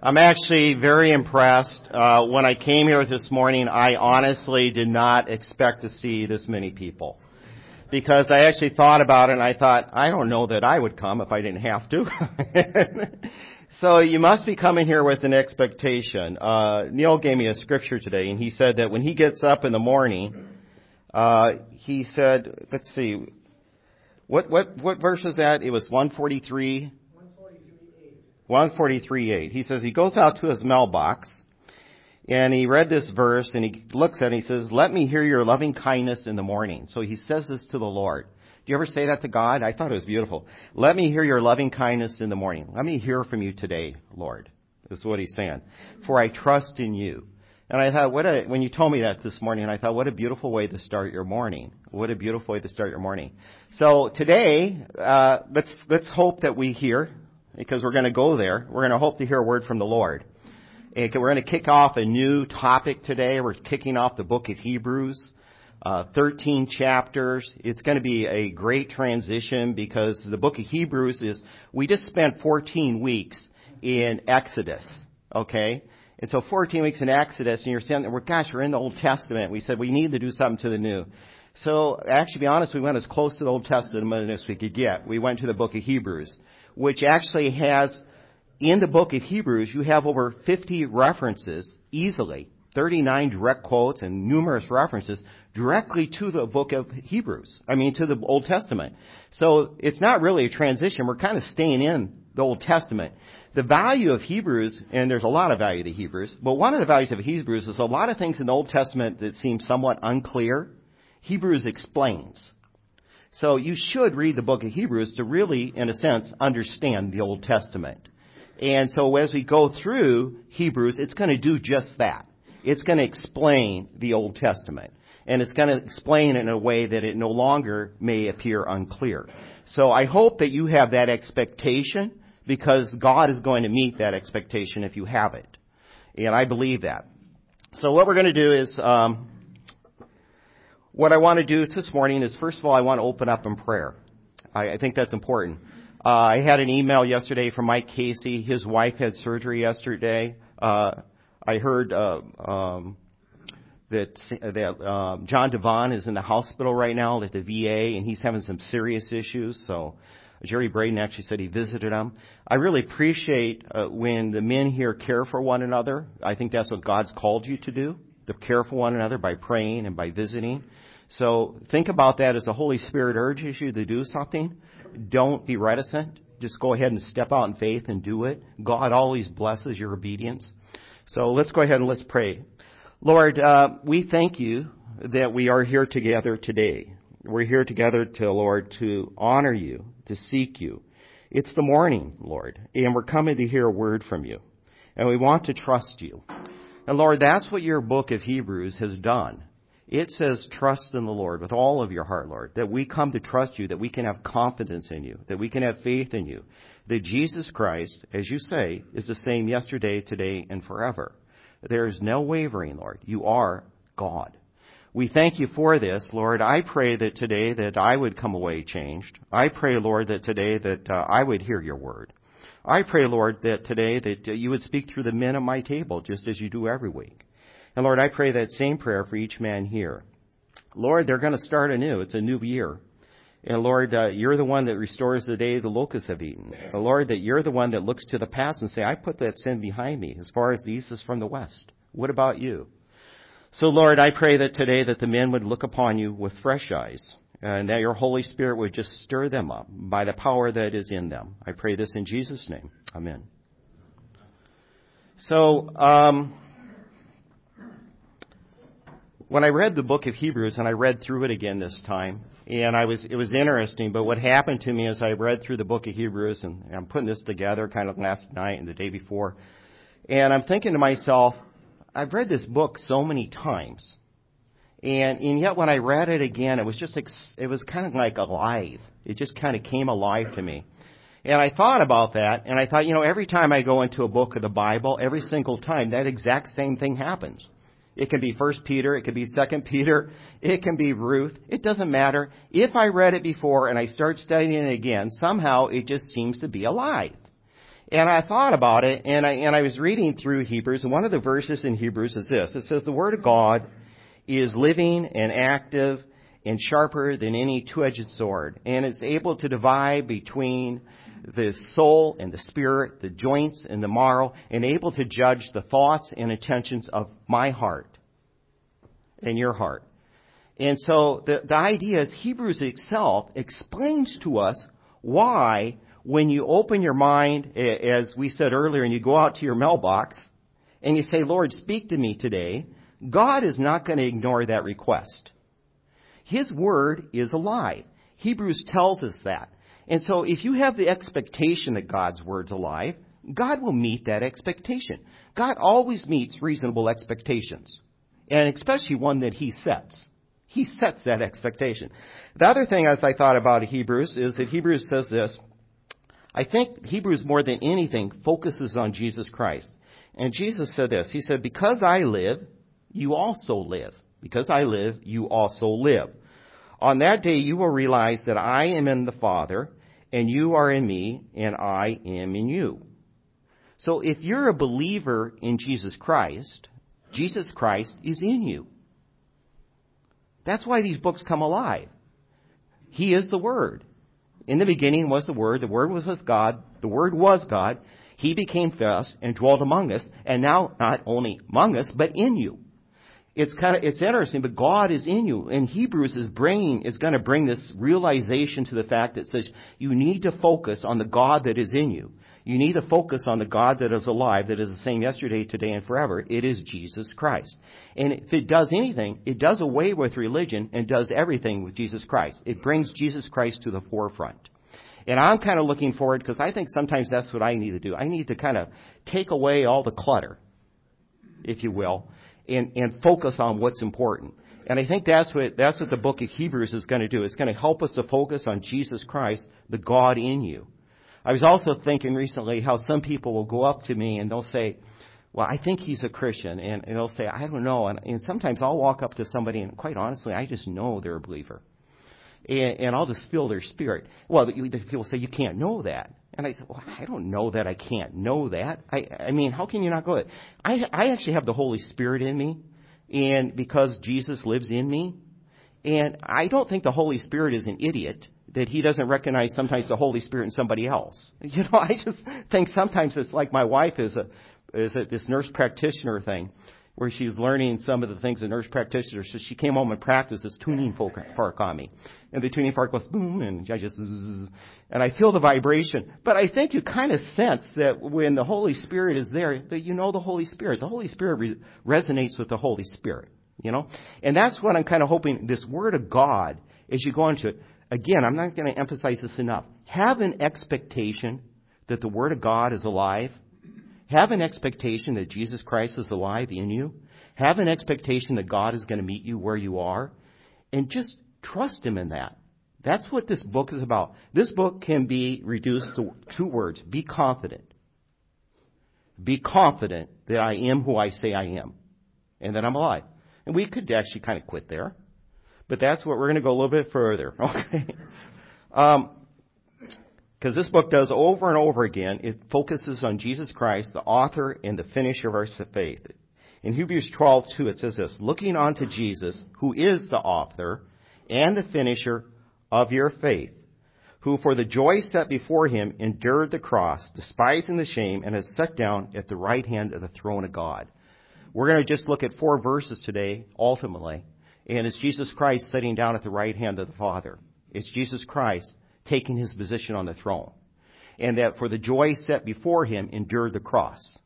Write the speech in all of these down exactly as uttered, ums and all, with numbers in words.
I'm actually very impressed. Uh, when I came here this morning, I honestly did not expect to see this many people. Because I actually thought about it and I thought, I don't know that I would come if I didn't have to. So you must be coming here with an expectation. Uh, Neil gave me a scripture today and he said that when he gets up in the morning, uh, he said, let's see, what, what, what verse was that? It was one forty-three. one forty-three eight. He says he goes out to his mailbox and he read this verse and he looks at it and he says, let me hear your loving kindness in the morning. So he says this to the Lord. Do you ever say that to God? I thought it was beautiful. Let me hear your loving kindness in the morning. Let me hear from you today, Lord. This is what he's saying. For I trust in you. And I thought, what a, when you told me that this morning, I thought, what a beautiful way to start your morning. What a beautiful way to start your morning. So today, uh, let's, let's hope that we hear, because we're going to go there. We're going to hope to hear a word from the Lord. And we're going to kick off a new topic today. We're kicking off the book of Hebrews, uh, thirteen chapters. It's going to be a great transition because the book of Hebrews is, we just spent fourteen weeks in Exodus, okay? And so fourteen weeks in Exodus, and you're saying, well, gosh, we're in the Old Testament. We said we need to do something to the New. So actually, to be honest, we went as close to the Old Testament as we could get. We went to the book of Hebrews, which actually has, in the book of Hebrews, you have over fifty references easily, thirty-nine direct quotes and numerous references directly to the book of Hebrews. I mean, to the Old Testament. So it's not really a transition. We're kind of staying in the Old Testament. The value of Hebrews, and there's a lot of value to Hebrews, but one of the values of Hebrews is a lot of things in the Old Testament that seem somewhat unclear. Hebrews explains. So you should read the book of Hebrews to really, in a sense, understand the Old Testament. And so as we go through Hebrews, it's going to do just that. It's going to explain the Old Testament. And it's going to explain it in a way that it no longer may appear unclear. So I hope that you have that expectation, because God is going to meet that expectation if you have it. And I believe that. So what we're going to do is, um, what I want to do this morning is, first of all, I want to open up in prayer. I, I think that's important. Uh, I had an email yesterday from Mike Casey. His wife had surgery yesterday. Uh, I heard, uh, um, that, that, um, John Devon is in the hospital right now at the V A and he's having some serious issues. So Jerry Braden actually said he visited him. I really appreciate, uh, when the men here care for one another. I think that's what God's called you to do, to care for one another by praying and by visiting. So think about that as the Holy Spirit urges you to do something. Don't be reticent. Just go ahead and step out in faith and do it. God always blesses your obedience. So let's go ahead and let's pray. Lord, uh, we thank you that we are here together today. We're here together to, Lord, to honor you, to seek you. It's the morning, Lord, and we're coming to hear a word from you. And we want to trust you. And Lord, that's what your book of Hebrews has done. It says trust in the Lord with all of your heart, Lord, that we come to trust you, that we can have confidence in you, that we can have faith in you, that Jesus Christ, as you say, is the same yesterday, today, and forever. There is no wavering, Lord. You are God. We thank you for this, Lord. I pray that today that I would come away changed. I pray, Lord, that today that uh, I would hear your word. I pray, Lord, that today that uh, you would speak through the men at my table, just as you do every week. And Lord, I pray that same prayer for each man here. Lord, they're going to start anew. It's a new year. And Lord, uh, you're the one that restores the day the locusts have eaten. And Lord, that you're the one that looks to the past and say, I put that sin behind me as far as the east is from the west. What about you? So Lord, I pray that today that the men would look upon you with fresh eyes and that your Holy Spirit would just stir them up by the power that is in them. I pray this in Jesus' name. Amen. So, um, when I read the book of Hebrews, and I read through it again this time, and I was, it was interesting, but what happened to me as I read through the book of Hebrews, and I'm putting this together kind of last night and the day before, and I'm thinking to myself, I've read this book so many times, and, and yet when I read it again, it was just, it was kind of like alive. It just kind of came alive to me. And I thought about that, and I thought, you know, every time I go into a book of the Bible, every single time, that exact same thing happens. It can be First Peter, it could be Second Peter, it can be Ruth. It doesn't matter. If I read it before and I start studying it again, somehow it just seems to be alive. And I thought about it, and I, and I was reading through Hebrews, and one of the verses in Hebrews is this. It says, the Word of God is living and active and sharper than any two-edged sword, and it's able to divide between the soul and the spirit, the joints and the marrow, and able to judge the thoughts and intentions of my heart and your heart. And so the, the idea is Hebrews itself explains to us why when you open your mind, as we said earlier, and you go out to your mailbox and you say, Lord, speak to me today, God is not going to ignore that request. His word is alive. Hebrews tells us that. And so if you have the expectation that God's word's alive, God will meet that expectation. God always meets reasonable expectations, and especially one that he sets. He sets that expectation. The other thing as I thought about Hebrews is that Hebrews says this. I think Hebrews more than anything focuses on Jesus Christ. And Jesus said this. He said, because I live, you also live. Because I live, you also live. On that day you will realize that I am in the Father, and you are in me, and I am in you. So if you're a believer in Jesus Christ, Jesus Christ is in you. That's why these books come alive. He is the Word. In the beginning was the Word. The Word was with God. The Word was God. He became flesh and dwelt among us. And now not only among us, but in you. It's kind of, it's interesting, but God is in you. And Hebrews is bringing, is going to bring this realization to the fact that says you need to focus on the God that is in you. You need to focus on the God that is alive, that is the same yesterday, today, and forever. It is Jesus Christ. And if it does anything, it does away with religion and does everything with Jesus Christ. It brings Jesus Christ to the forefront. And I'm kind of looking forward, because I think sometimes that's what I need to do. I need to kind of take away all the clutter, if you will, and, and focus on what's important. And I think that's what, that's what the book of Hebrews is going to do. It's going to help us to focus on Jesus Christ, the God in you. I was also thinking recently how some people will go up to me and they'll say, well, I think he's a Christian. And, and they'll say, I don't know. And, and sometimes I'll walk up to somebody and quite honestly, I just know they're a believer. And, and I'll just feel their spirit. Well, people say, you can't know that. And I said, well, I don't know that I can't know that. I, I mean, how can you not go? I, I actually have the Holy Spirit in me, and because Jesus lives in me. And I don't think the Holy Spirit is an idiot, that he doesn't recognize sometimes the Holy Spirit in somebody else. You know, I just think sometimes it's like my wife is a, is a, this nurse practitioner thing, where she's learning some of the things a nurse practitioner. So she came home and practiced this tuning fork on me. And the tuning fork goes boom, and I just, zzz, and I feel the vibration. But I think you kind of sense that when the Holy Spirit is there, that you know the Holy Spirit. The Holy Spirit re- resonates with the Holy Spirit, you know? And that's what I'm kind of hoping, this Word of God, as you go into it. Again, I'm not going to emphasize this enough. Have an expectation that the Word of God is alive. Have an expectation that Jesus Christ is alive in you. Have an expectation that God is going to meet you where you are. And just trust Him in that. That's what this book is about. This book can be reduced to two words. Be confident. Be confident that I am who I say I am. And that I'm alive. And we could actually kind of quit there. But that's what we're going to go a little bit further. Okay. Um, Because this book does over and over again, it focuses on Jesus Christ, the author and the finisher of our faith. In Hebrews twelve two, it says this, looking unto Jesus, who is the author and the finisher of your faith, who for the joy set before him endured the cross, despising the shame, and has sat down at the right hand of the throne of God. We're going to just look at four verses today, ultimately, and it's Jesus Christ sitting down at the right hand of the Father. It's Jesus Christ taking his position on the throne. And that for the joy set before him endured the cross.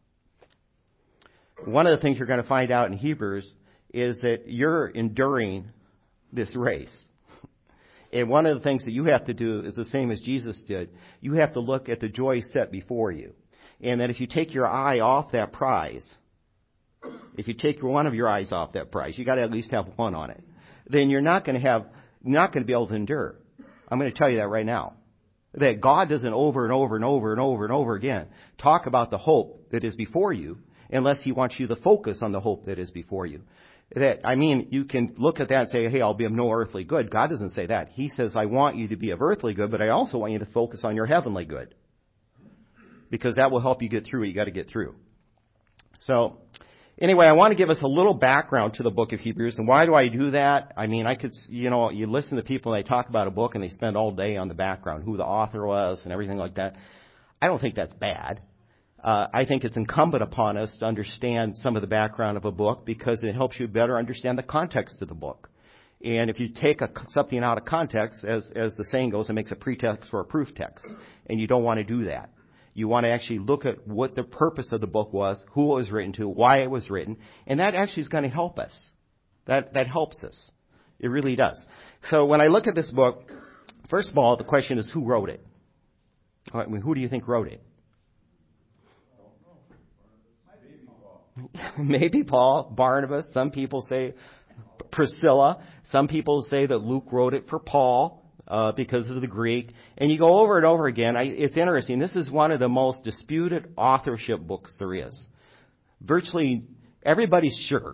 One of the things you're going to find out in Hebrews is that you're enduring this race. And one of the things that you have to do is the same as Jesus did. You have to look at the joy set before you. And that if you take your eye off that prize, if you take one of your eyes off that prize, you got to at least have one on it, then you're not going to have, not going to be able to endure. I'm going to tell you that right now. That God doesn't over and over and over and over and over again talk about the hope that is before you unless he wants you to focus on the hope that is before you. That, I mean, you can look at that and say, hey, I'll be of no earthly good. God doesn't say that. He says, I want you to be of earthly good, but I also want you to focus on your heavenly good. because that will help you get through what you got to get through. So, anyway, I want to give us a little background to the book of Hebrews. And why do I do that? I mean, I could, you know, you listen to people and they talk about a book and they spend all day on the background, who the author was and everything like that. I don't think that's bad. Uh, I think it's incumbent upon us to understand some of the background of a book because it helps you better understand the context of the book. And if you take a, something out of context, as, as the saying goes, it makes a pretext for a proof text. And you don't want to do that. You want to actually look at what the purpose of the book was, who it was written to, why it was written, and that actually is going to help us. That that helps us. It really does. So when I look at this book, first of all, the question is who wrote it? I mean, who do you think wrote it? Maybe Paul, Barnabas. Some people say Priscilla. Some people say that Luke wrote it for Paul. Uh, because of the Greek. And you go over and over again. I, it's interesting. This is one of the most disputed authorship books there is. Virtually everybody's sure.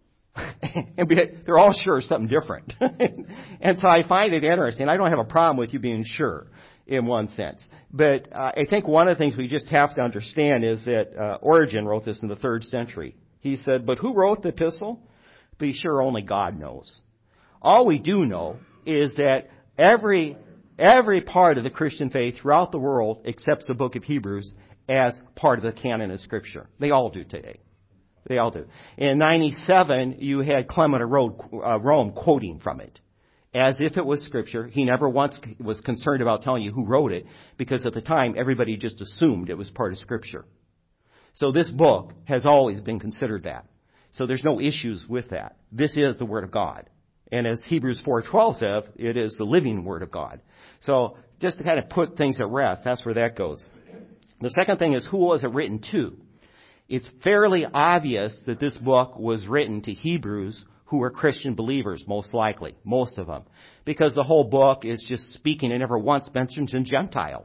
And they're all sure something different. And so I find it interesting. I don't have a problem with you being sure in one sense. But uh, I think one of the things we just have to understand is that uh, Origen wrote this in the third century. He said, but who wrote the epistle? Be sure only God knows. All we do know is that Every, every part of the Christian faith throughout the world accepts the book of Hebrews as part of the canon of Scripture. They all do today. They all do. In ninety-seven, you had Clement of Rome quoting from it as if it was Scripture. He never once was concerned about telling you who wrote it because at the time everybody just assumed it was part of Scripture. So this book has always been considered that. So there's no issues with that. This is the Word of God. And as Hebrews four twelve says, it is the living Word of God. So just to kind of put things at rest, that's where that goes. The second thing is, who was it written to? It's fairly obvious that this book was written to Hebrews who were Christian believers, most likely, most of them. Because the whole book is just speaking and never once mentions a Gentile.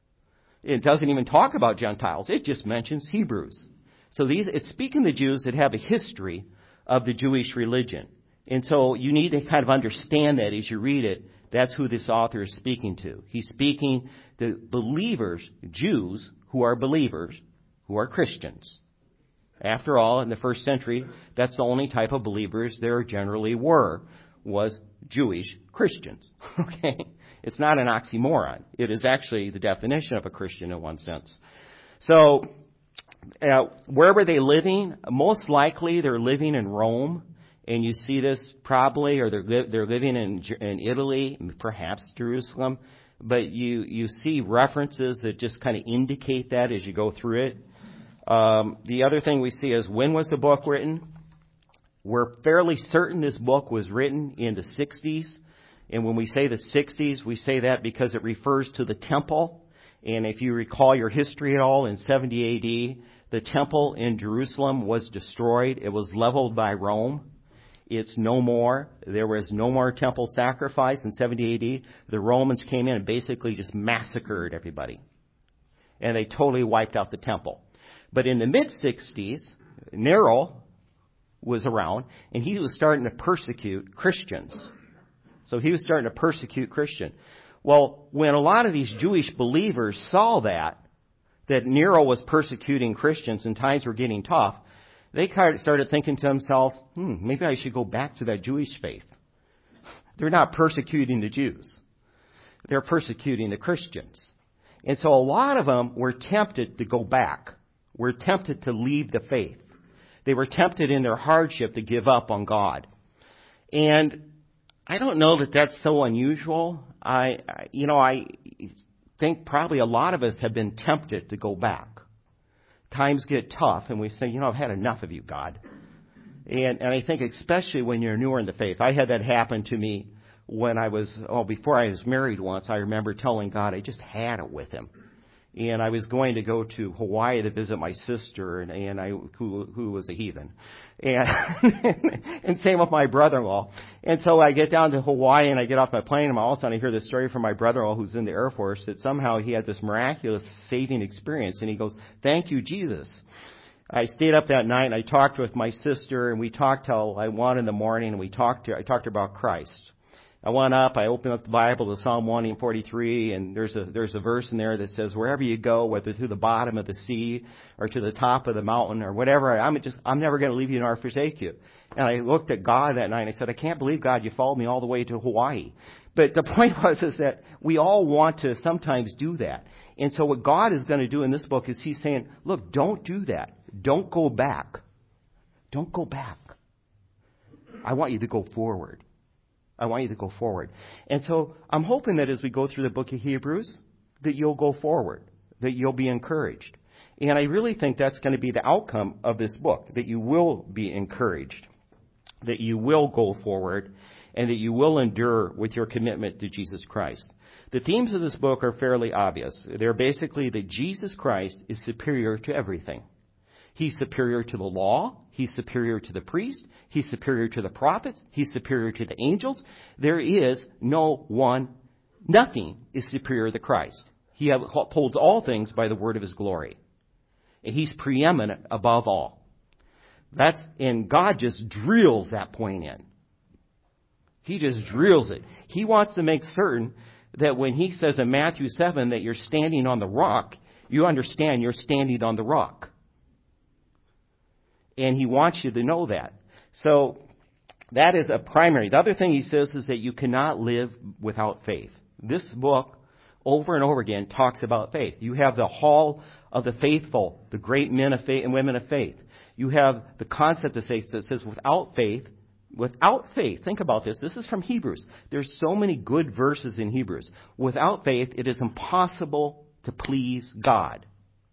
It doesn't even talk about Gentiles. It just mentions Hebrews. So these, it's speaking to Jews that have a history of the Jewish religion. And so you need to kind of understand that as you read it. That's who this author is speaking to. He's speaking to believers, Jews who are believers, who are Christians. After all, in the first century, that's the only type of believers there generally were, was Jewish Christians. Okay? It's not an oxymoron. It is actually the definition of a Christian in one sense. So, uh, where were they living? Most likely they're living in Rome. And you see this probably, or they're, they're living in, in Italy, perhaps Jerusalem. But you, you see references that just kind of indicate that as you go through it. Um, the other thing we see is, when was the book written? We're fairly certain this book was written in the sixties. And when we say the sixties, we say that because it refers to the temple. And if you recall your history at all, in seventy A D, the temple in Jerusalem was destroyed. It was leveled by Rome. It's no more. There was no more temple sacrifice in seventy A D. The Romans came in and basically just massacred everybody. And they totally wiped out the temple. But in the mid-sixties, Nero was around, and he was starting to persecute Christians. So he was starting to persecute Christians. Well, when a lot of these Jewish believers saw that, that Nero was persecuting Christians and times were getting tough, they started thinking to themselves, hmm, maybe I should go back to that Jewish faith. They're not persecuting the Jews. They're persecuting the Christians. And so a lot of them were tempted to go back. Were tempted to leave the faith. They were tempted in their hardship to give up on God. And I don't know that that's so unusual. I, you know, I think probably a lot of us have been tempted to go back. Times get tough and we say, you know, I've had enough of you, God. And, and I think especially when you're newer in the faith. I had that happen to me when I was, oh, before I was married once. I remember telling God I just had it with him. And I was going to go to Hawaii to visit my sister, and, and I, who, who was a heathen. And, and same with my brother-in-law. And so I get down to Hawaii and I get off my plane, and all of a sudden I hear this story from my brother-in-law who's in the Air Force that somehow he had this miraculous saving experience. And he goes, thank you, Jesus. I stayed up that night and I talked with my sister, and we talked till I one in the morning, and we talked to, I talked to her about Christ. I went up, I opened up the Bible to Psalm one forty-three, and there's a, there's a verse in there that says, wherever you go, whether to the bottom of the sea or to the top of the mountain or whatever, I'm just, I'm never going to leave you nor forsake you. And I looked at God that night and I said, I can't believe, God, you followed me all the way to Hawaii. But the point was is that we all want to sometimes do that. And so what God is going to do in this book is he's saying, look, don't do that. Don't go back. Don't go back. I want you to go forward. I want you to go forward. And so I'm hoping that as we go through the book of Hebrews, that you'll go forward, that you'll be encouraged. And I really think that's going to be the outcome of this book, that you will be encouraged, that you will go forward, and that you will endure with your commitment to Jesus Christ. The themes of this book are fairly obvious. They're basically that Jesus Christ is superior to everything. He's superior to the law. He's superior to the priest. He's superior to the prophets. He's superior to the angels. There is no one, nothing is superior to Christ. He upholds all things by the word of his glory. And he's preeminent above all. That's, and God just drills that point in. He just drills it. He wants to make certain that when he says in Matthew seven that you're standing on the rock, you understand you're standing on the rock. And he wants you to know that. So that is a primary. The other thing he says is that you cannot live without faith. This book, over and over again, talks about faith. You have the hall of the faithful, the great men of faith and women of faith. You have the concept of faith that says without faith, without faith, think about this. This is from Hebrews. There's so many good verses in Hebrews. Without faith, it is impossible to please God.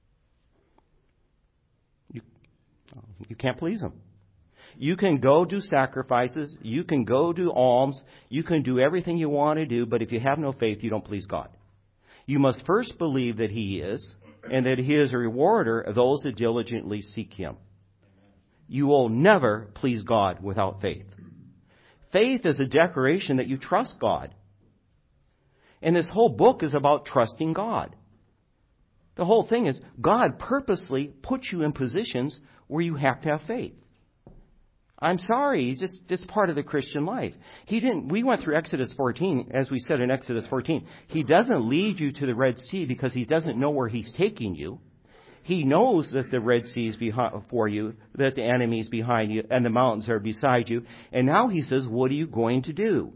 You can't please him. You can go do sacrifices. You can go do alms. You can do everything you want to do, but if you have no faith, you don't please God. You must first believe that he is, and that he is a rewarder of those that diligently seek him. You will never please God without faith. Faith is a declaration that you trust God. And this whole book is about trusting God. The whole thing is God purposely puts you in positions where you have to have faith. I'm sorry, just just part of the Christian life. He didn't. We went through Exodus fourteen, as we said in Exodus fourteen. He doesn't lead you to the Red Sea because he doesn't know where he's taking you. He knows that the Red Sea is before you, that the enemy is behind you, and the mountains are beside you. And now he says, what are you going to do?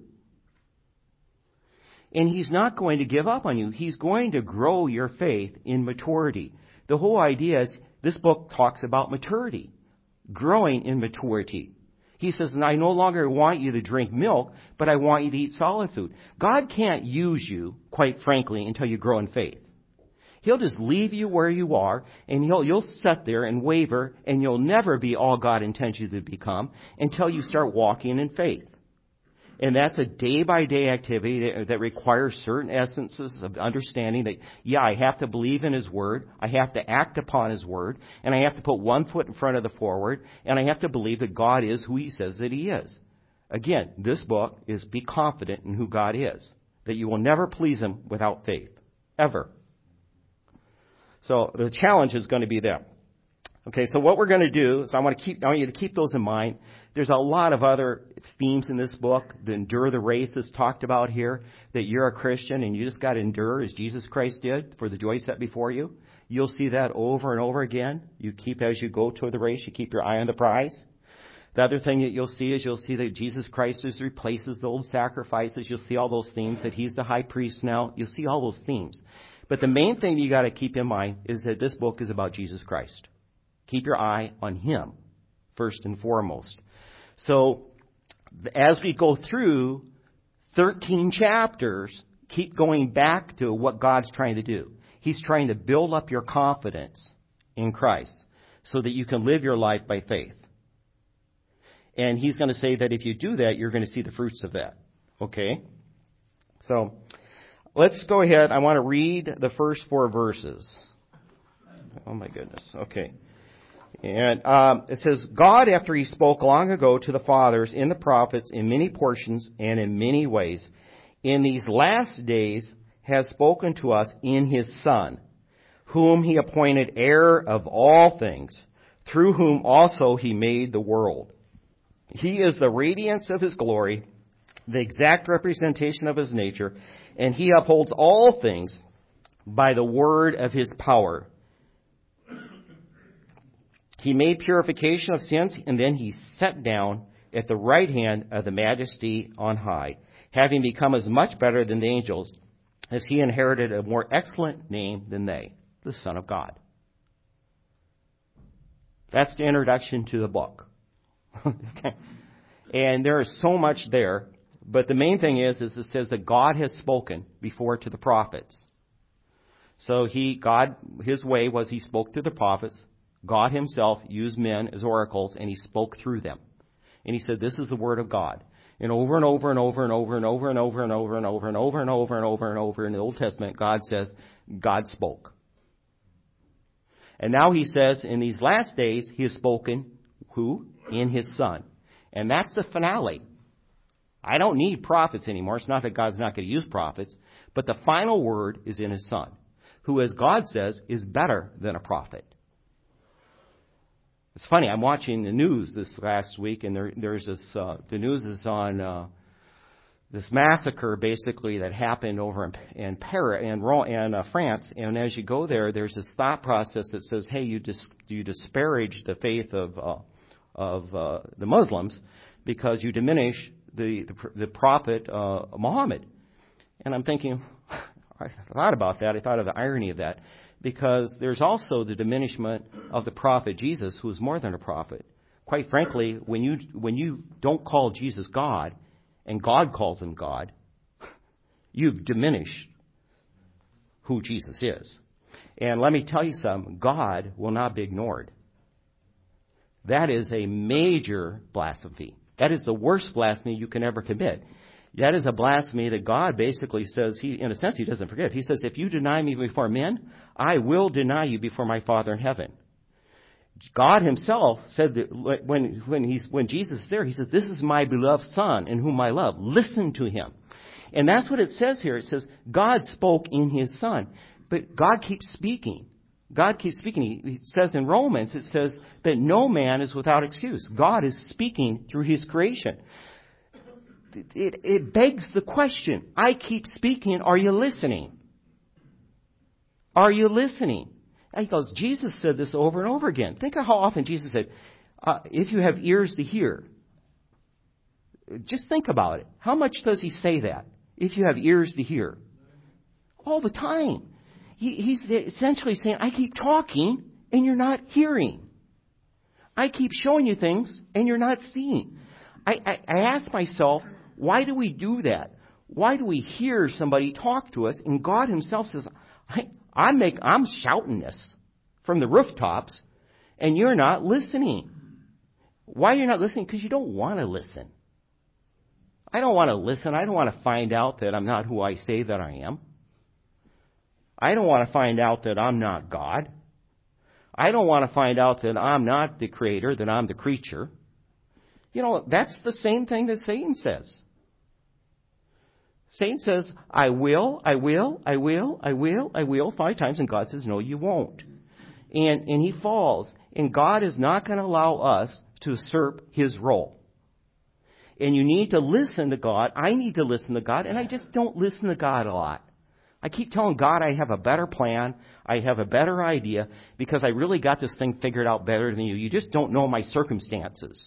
And he's not going to give up on you. He's going to grow your faith in maturity. The whole idea is, this book talks about maturity, growing in maturity. He says, and I no longer want you to drink milk, but I want you to eat solid food. God can't use you, quite frankly, until you grow in faith. He'll just leave you where you are, and he'll, you'll sit there and waver, and you'll never be all God intends you to become until you start walking in faith. And that's a day-by-day activity that, that requires certain essences of understanding that, yeah, I have to believe in his word, I have to act upon his word, and I have to put one foot in front of the forward, and I have to believe that God is who he says that he is. Again, this book is be confident in who God is, that you will never please him without faith, ever. So the challenge is going to be there. Okay, so what we're going to do is I want to keep, I want you to keep those in mind. There's a lot of other themes in this book. The endure the race is talked about here, that you're a Christian and you just got to endure as Jesus Christ did for the joy set before you. You'll see that over and over again. You keep, as you go toward the race, you keep your eye on the prize. The other thing that you'll see is you'll see that Jesus Christ just replaces the old sacrifices. You'll see all those themes, that he's the high priest now. You'll see all those themes. But the main thing you got to keep in mind is that this book is about Jesus Christ. Keep your eye on him, first and foremost. So, as we go through thirteen chapters, keep going back to what God's trying to do. He's trying to build up your confidence in Christ so that you can live your life by faith. And he's going to say that if you do that, you're going to see the fruits of that. Okay? So, let's go ahead. I want to read the first four verses. Oh my goodness. Okay. And um, it says, God, after he spoke long ago to the fathers in the prophets in many portions and in many ways, in these last days has spoken to us in his Son, whom he appointed heir of all things, through whom also he made the world. He is the radiance of his glory the exact representation of his nature, and he upholds all things by the word of his power. He made purification of sins, and then he sat down at the right hand of the majesty on high, having become as much better than the angels, as he inherited a more excellent name than they, the Son of God. That's the introduction to the book. Okay. And there is so much there, but the main thing is, is it says that God has spoken before to the prophets. So he, God, his way was he spoke through the prophets. God himself used men as oracles, and he spoke through them. And he said, this is the word of God. And over and over and over and over and over and over and over and over and over and over and over and over in the Old Testament, God says, God spoke. And now he says, in these last days, he has spoken, who? In his Son. And that's the finale. I don't need prophets anymore. It's not that God's not going to use prophets, but the final word is in his Son, who, as God says, is better than a prophet. It's funny, I'm watching the news this last week, and there, there's this, uh, the news is on, uh, this massacre basically that happened over in, in Paris, in, in uh, France. And as you go there, there's this thought process that says, hey, you dis, you disparage the faith of, uh, of, uh, the Muslims because you diminish the, the, the prophet, uh, Muhammad. And I'm thinking, I thought about that. I thought of the irony of that. Because there's also the diminishment of the prophet Jesus, who is more than a prophet. Quite frankly, when you when you don't call Jesus God, and God calls him God, you've diminished who Jesus is. And let me tell you something, God will not be ignored. That is a major blasphemy. That is the worst blasphemy you can ever commit. That is a blasphemy that God basically says, he, in a sense, he doesn't forgive. He says, if you deny me before men, I will deny you before my Father in heaven. God himself said that when, when he's, when Jesus is there, he says, this is my beloved Son in whom I love. Listen to him. And that's what it says here. It says, God spoke in his Son. But God keeps speaking. God keeps speaking. He, he says in Romans, it says that no man is without excuse. God is speaking through his creation. It, it begs the question, I keep speaking, are you listening? Are you listening? And he goes, Jesus said this over and over again. Think of how often Jesus said, uh, if you have ears to hear. Just think about it. How much does he say that? If you have ears to hear. All the time. He, he's essentially saying, I keep talking and you're not hearing. I keep showing you things and you're not seeing. I, I, I ask myself, why do we do that? Why do we hear somebody talk to us? And God himself says, I, I make, I'm shouting this from the rooftops and you're not listening. Why you're not listening? Because you don't want to listen. I don't want to listen. I don't want to find out that I'm not who I say that I am. I don't want to find out that I'm not God. I don't want to find out that I'm not the creator, that I'm the creature. You know, that's the same thing that Satan says. Satan says, I will, I will, I will, I will, I will, five times, and God says, no, you won't. And, and he falls. And God is not going to allow us to usurp his role. And you need to listen to God. I need to listen to God, and I just don't listen to God a lot. I keep telling God I have a better plan, I have a better idea, because I really got this thing figured out better than you. You just don't know my circumstances.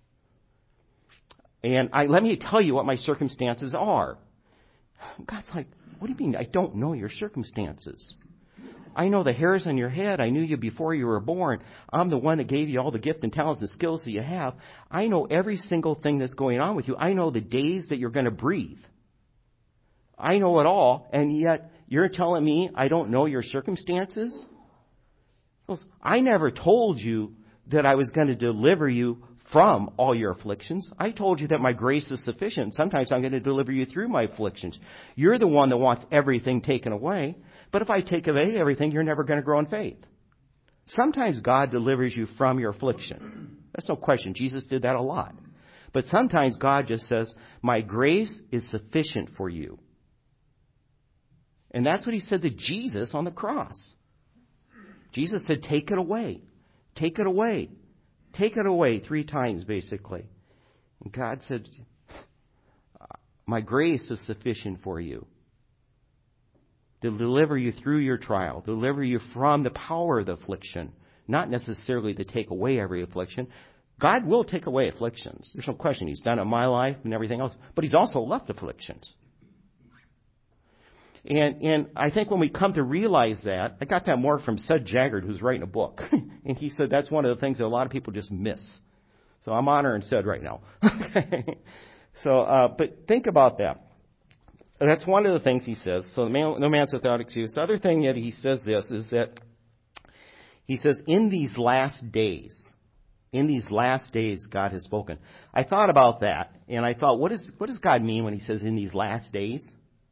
And I, let me tell you what my circumstances are. God's like, what do you mean I don't know your circumstances? I know the hairs on your head. I knew you before you were born. I'm the one that gave you all the gift and talents and skills that you have. I know every single thing that's going on with you. I know the days that you're going to breathe. I know it all, and yet you're telling me I don't know your circumstances? I never told you that I was going to deliver you from all your afflictions. I told you that my grace is sufficient. Sometimes I'm going to deliver you through my afflictions. You're the one that wants everything taken away. But if I take away everything, you're never going to grow in faith. Sometimes God delivers you from your affliction. That's no question. Jesus did that a lot. But sometimes God just says, my grace is sufficient for you. And that's what he said to Jesus on the cross. Jesus said, take it away. Take it away. Take it away three times, basically. And God said, My grace is sufficient for you to deliver you through your trial, deliver you from the power of the affliction, not necessarily to take away every affliction. God will take away afflictions. There's no question. He's done it in my life and everything else. But he's also left afflictions. And and I think when we come to realize that, I got that more from Sud Jaggard, who's writing a book. And he said that's one of the things that a lot of people just miss. So I'm honoring Sud right now. so, uh, but think about that. That's one of the things he says. So man, no man's without excuse. The other thing that he says this is that he says, in these last days, in these last days, God has spoken. I thought about that, and I thought, what, is, what does God mean when he says in these last days?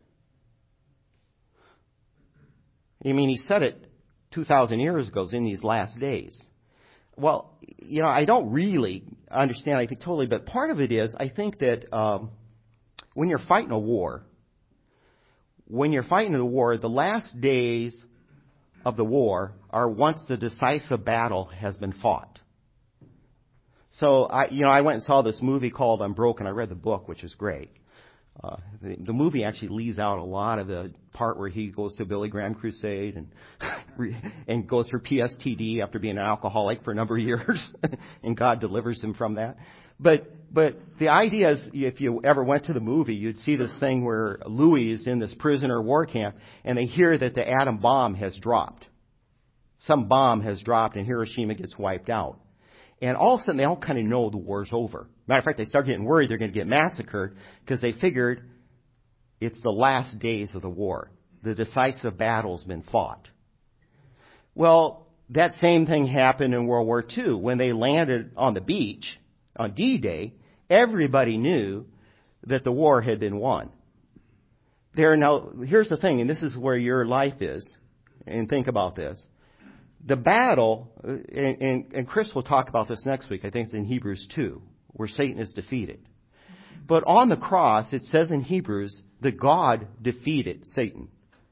I mean, he said it two thousand years ago, in these last days. Well, you know, I don't really understand, I think, totally, but part of it is, I think that um, when you're fighting a war, when you're fighting a war, the last days of the war are once the decisive battle has been fought. So, I, you know, I went and saw this movie called Unbroken. I read the book, which is great. Uh, the, the movie actually leaves out a lot of the part where he goes to Billy Graham Crusade and and goes through P S T D after being an alcoholic for a number of years, and God delivers him from that. But but the idea is, if you ever went to the movie, you'd see this thing where Louis is in this prisoner war camp, and they hear that the atom bomb has dropped. Some bomb has dropped, and Hiroshima gets wiped out. And all of a sudden, they all kind of know the war's over. Matter of fact, they start getting worried they're going to get massacred because they figured it's the last days of the war. The decisive battle's been fought. Well, that same thing happened in World War Two. When they landed on the beach on D-Day, everybody knew that the war had been won. There now, here's the thing, and this is where your life is, and think about this. The battle, and, and, and Chris will talk about this next week, I think it's in Hebrews two, where Satan is defeated. But on the cross, it says in Hebrews that God defeated Satan.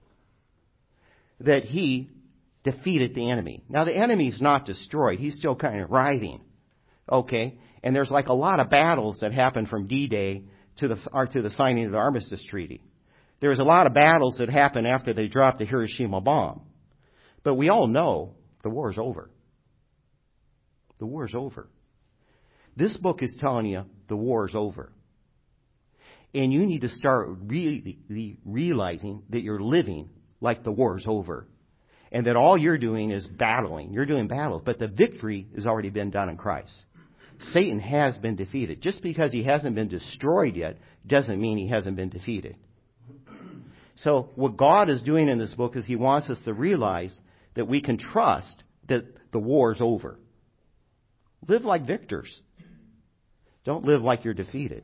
That he defeated the enemy. Now the enemy's not destroyed, he's still kind of writhing. Okay? And there's like a lot of battles that happen from D-Day to the, or to the signing of the Armistice Treaty. There's a lot of battles that happen after they dropped the Hiroshima bomb. But we all know the war's over. The war's over. This book is telling you the war's over. And you need to start really realizing that you're living like the war's over. And that all you're doing is battling. You're doing battles. But the victory has already been done in Christ. Satan has been defeated. Just because he hasn't been destroyed yet doesn't mean he hasn't been defeated. So what God is doing in this book is he wants us to realize that we can trust that the war's over. Live like victors. Don't live like you're defeated.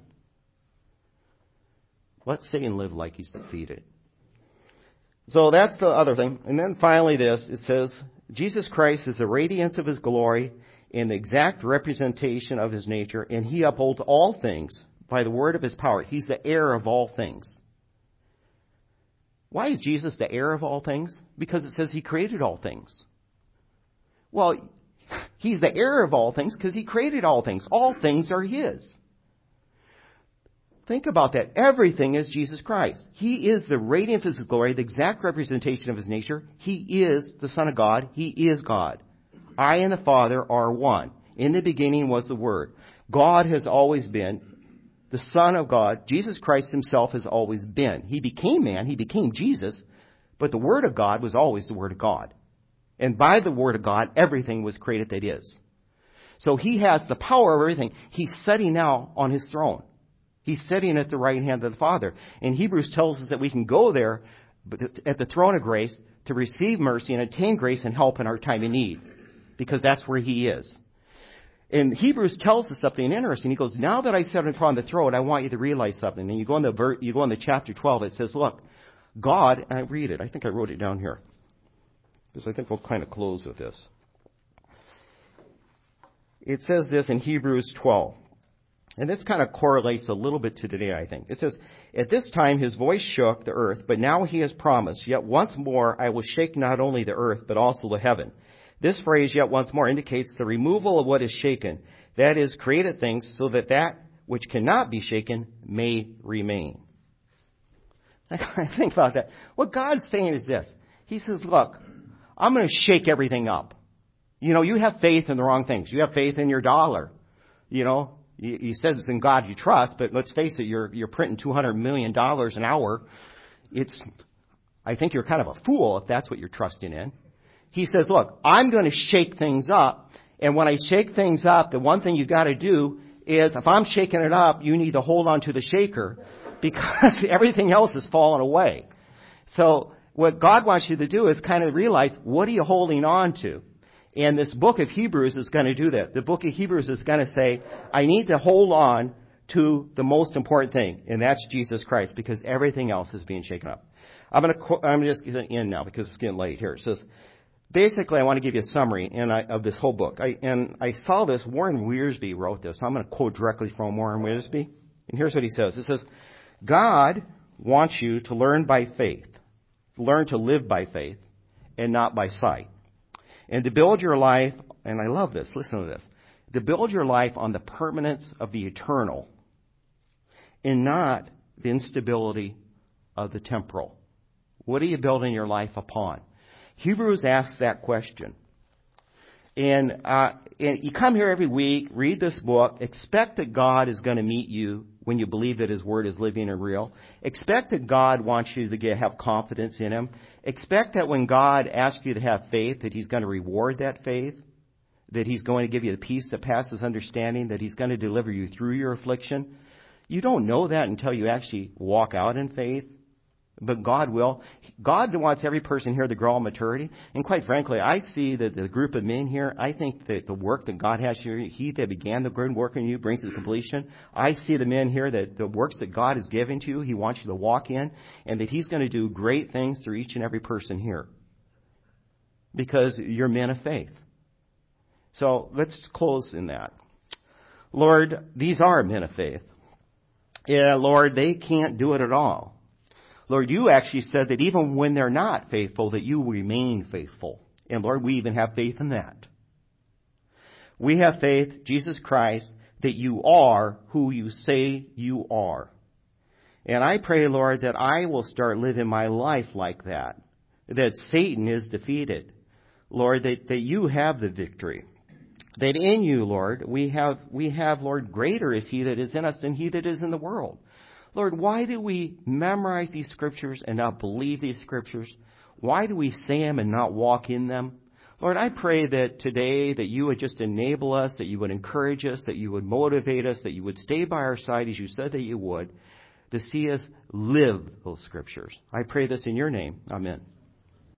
Let Satan live like he's defeated. So that's the other thing. And then finally this, it says, Jesus Christ is the radiance of his glory and the exact representation of his nature, and he upholds all things by the word of his power. He's the heir of all things. Why is Jesus the heir of all things? Because it says he created all things. Well, he's the heir of all things because he created all things. All things are his. Think about that. Everything is Jesus Christ. He is the radiance of his glory, the exact representation of his nature. He is the Son of God. He is God. I and the Father are one. In the beginning was the Word. God has always been the Son of God. Jesus Christ himself has always been. He became man. He became Jesus. But the Word of God was always the Word of God. And by the Word of God, everything was created that is. So he has the power of everything. He's sitting now on his throne. He's sitting at the right hand of the Father. And Hebrews tells us that we can go there at the throne of grace to receive mercy and attain grace and help in our time of need. Because that's where he is. And Hebrews tells us something interesting. He goes, now that I sit upon the throne, I want you to realize something. And you go in the ver- you go in the chapter twelve, it says, look, God, and I read it. I think I wrote it down here. Because I think we'll kind of close with this. It says this in Hebrews twelve. And this kind of correlates a little bit to today, I think. It says, at this time his voice shook the earth, but now he has promised, yet once more I will shake not only the earth, but also the heaven. This phrase, yet once more, indicates the removal of what is shaken, that is, created things, so that that which cannot be shaken may remain. I think about that. What God's saying is this. He says, look, I'm going to shake everything up. You know, you have faith in the wrong things. You have faith in your dollar. You know, you, you said it's in God you trust, but let's face it, you're, you're printing two hundred million dollars an hour. It's, I think you're kind of a fool if that's what you're trusting in. He says, look, I'm going to shake things up. And when I shake things up, the one thing you've got to do is, if I'm shaking it up, you need to hold on to the shaker because everything else is falling away. So what God wants you to do is kind of realize, what are you holding on to? And this book of Hebrews is going to do that. The book of Hebrews is going to say, I need to hold on to the most important thing, and that's Jesus Christ, because everything else is being shaken up. I'm going to, I'm just going to end now because it's getting late here. It says, basically, I want to give you a summary and I, of this whole book. I, and I saw this, Warren Wiersbe wrote this. So I'm going to quote directly from Warren Wiersbe. And here's what he says. It says, God wants you to learn by faith, learn to live by faith, and not by sight. And to build your life, and I love this, listen to this, to build your life on the permanence of the eternal and not the instability of the temporal. What are you building your life upon? Hebrews asks that question. And, uh, and you come here every week, read this book, expect that God is going to meet you when you believe that His Word is living and real. Expect that God wants you to get, have confidence in Him. Expect that when God asks you to have faith, that He's going to reward that faith, that He's going to give you the peace that passes understanding, that He's going to deliver you through your affliction. You don't know that until you actually walk out in faith. But God will. God wants every person here to grow in maturity. And quite frankly, I see that the group of men here, I think that the work that God has here, He that began the good work in you brings it to completion. I see the men here that the works that God has given to you, He wants you to walk in, and that He's going to do great things through each and every person here. Because you're men of faith. So let's close in that. Lord, these are men of faith. Yeah, Lord, they can't do it at all. Lord, you actually said that even when they're not faithful, that you remain faithful. And Lord, we even have faith in that. We have faith, Jesus Christ, that you are who you say you are. And I pray, Lord, that I will start living my life like that. That Satan is defeated. Lord, that, that you have the victory. That in you, Lord, we have, we have, Lord, greater is He that is in us than he that is in the world. Lord, why do we memorize these scriptures and not believe these scriptures? Why do we say them and not walk in them? Lord, I pray that today that you would just enable us, that you would encourage us, that you would motivate us, that you would stay by our side as you said that you would, to see us live those scriptures. I pray this in your name. Amen.